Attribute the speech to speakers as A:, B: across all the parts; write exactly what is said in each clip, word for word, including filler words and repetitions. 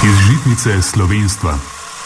A: Iz žitnice slovenstva.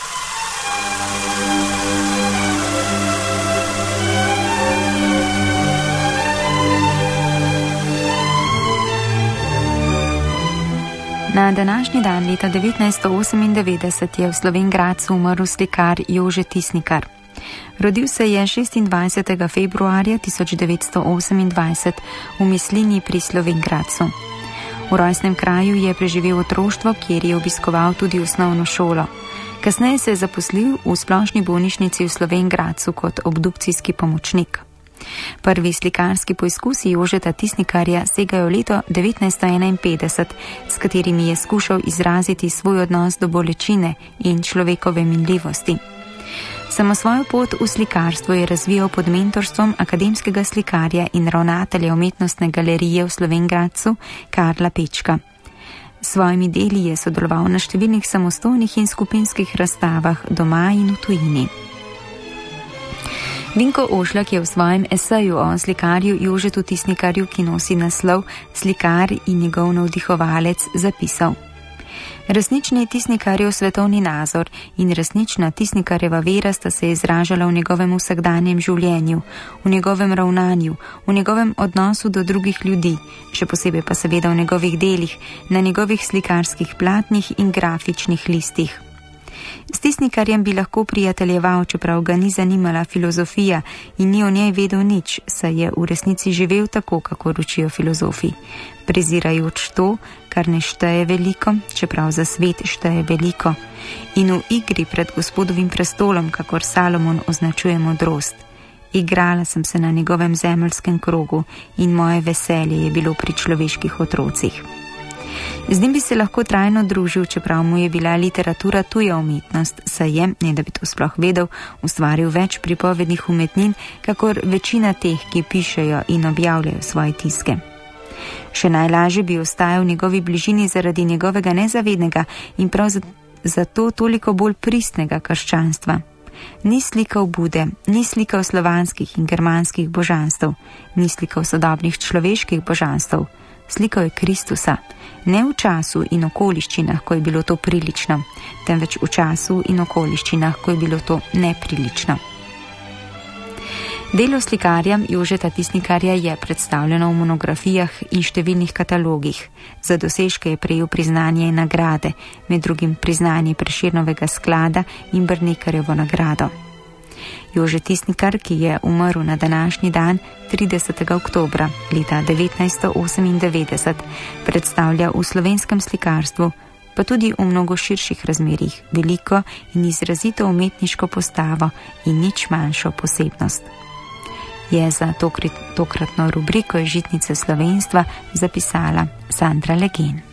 B: Na današnji dan leta devetnajststo osemindevetdeset je v Slovenj Gradcu umrl slikar Jože Tisnikar. Rodil se je šestindvajsetega februarja tisoč devetsto osemindvajset v Mislinji pri Slovenj Gradcu. V rojstnem kraju je preživel otroštvo, kjer je obiskoval tudi osnovno šolo. Kasneje se je zaposlil v splošni bolnišnici v Slovenj Gradcu kot obdukcijski pomočnik. Prvi slikarski poizkusi Jožeta Tisnikarja segajo v leto devetnajststo enainpetdeset, s katerimi je skušal izraziti svoj odnos do bolečine in človekove minljivosti. Samo svojo pot v slikarstvo je razvijal pod mentorstvom akademskega slikarja in ravnatelja umetnostne galerije v Slovenj Gradcu Karla Pečka. S svojimi deli je sodeloval na številnih samostojnih in skupinskih razstavah doma in v tujini. Vinko Ošljak je v svojem eseju o slikarju Jožetu Tisnikarju, ki nosi naslov Slikar in njegov navdihovalec, zapisal: Resnični Tisnikarjev svetovni nazor in resnična Tisnikarjeva vera sta se izražala v njegovem vsakdanjem življenju, v njegovem ravnanju, v njegovem odnosu do drugih ljudi, še posebej pa seveda v njegovih delih, na njegovih slikarskih platnih in grafičnih listih. S Tisnikarjem bi lahko prijateljeval, čeprav ga ni zanimala filozofija in ni o njej vedel nič, saj je v resnici živel tako, kako učijo filozofi, prezirajoč to, kar ne šteje veliko, čeprav za svet šteje veliko, in v igri pred Gospodovim prestolom, kakor Salomon označuje modrost. Igrala sem se na njegovem zemeljskem krogu in moje veselje je bilo pri človeških otrocih. Z njim bi se lahko trajno družil, čeprav mu je bila literatura tuja umetnost, saj je, ne da bi to sploh vedel, ustvaril več pripovednih umetnin, kakor večina teh, ki pišejo in objavljajo svoje tiske. Še najlažje bi ostajal v njegovi bližini zaradi njegovega nezavednega in prav zato toliko bolj pristnega krščanstva. Ni slikal Bude, ni slikal slovanskih in germanskih božanstev, ni slikal sodobnih človeških božanstev, slikal je Kristusa. Ne v času in okoliščinah, ko je bilo to prilično, temveč v času in okoliščinah, ko je bilo to neprilično. Delo slikarja Jožeta Tisnikarja je predstavljeno v monografijah in številnih katalogih. Za dosežke je prejel priznanje in nagrade, med drugim priznanje Prešernovega sklada in Brnekarjevo nagrado. Jože Tisnikar, ki je umrl na današnji dan tridesetega oktobra leta devetnajststo osemindevetdeset, predstavlja v slovenskem slikarstvu, pa tudi v mnogo širših razmerjih, veliko in izrazito umetniško postavo in nič manjšo posebnost. Je za tokrat, tokratno rubriko Žitnice slovenstva zapisala Sandra Legen.